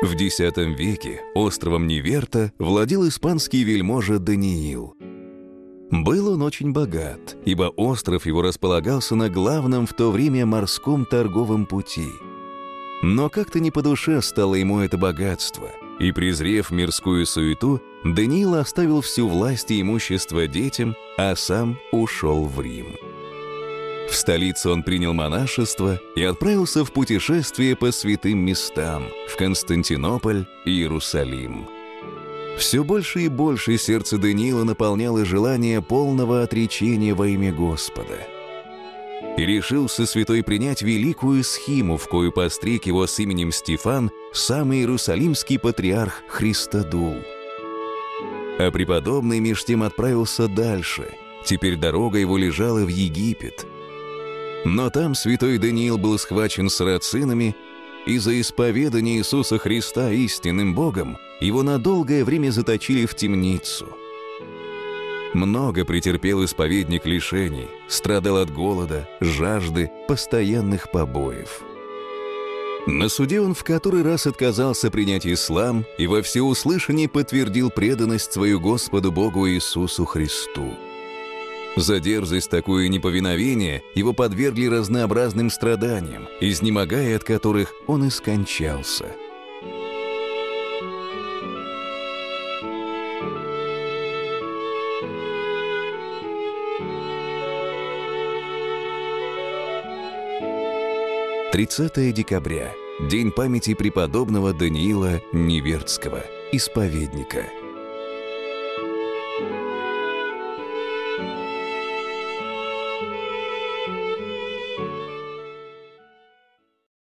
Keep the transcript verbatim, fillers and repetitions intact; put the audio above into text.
В десятом веке островом Неверта владел испанский вельможа Даниил. Был он очень богат, ибо остров его располагался на главном в то время морском торговом пути. Но как-то не по душе стало ему это богатство, и, презрев мирскую суету, Даниил оставил всю власть и имущество детям, а сам ушел в Рим. В столице он принял монашество и отправился в путешествие по святым местам в Константинополь и Иерусалим. Все больше и больше сердце Даниила наполняло желание полного отречения во имя Господа. И решился святой принять великую схиму, в кою постриг его с именем Стефан самый иерусалимский патриарх Христодул. А преподобный меж тем отправился дальше. Теперь дорога его лежала в Египет. Но там святой Даниил был схвачен сарацинами, и за исповедание Иисуса Христа истинным Богом его на долгое время заточили в темницу. Много претерпел исповедник лишений, страдал от голода, жажды, постоянных побоев. На суде он в который раз отказался принять ислам и во всеуслышание подтвердил преданность свою Господу Богу Иисусу Христу. За дерзость такое неповиновение его подвергли разнообразным страданиям, изнемогая от которых он и скончался. тридцатое декабря. День памяти преподобного Даниила Невертского, исповедника.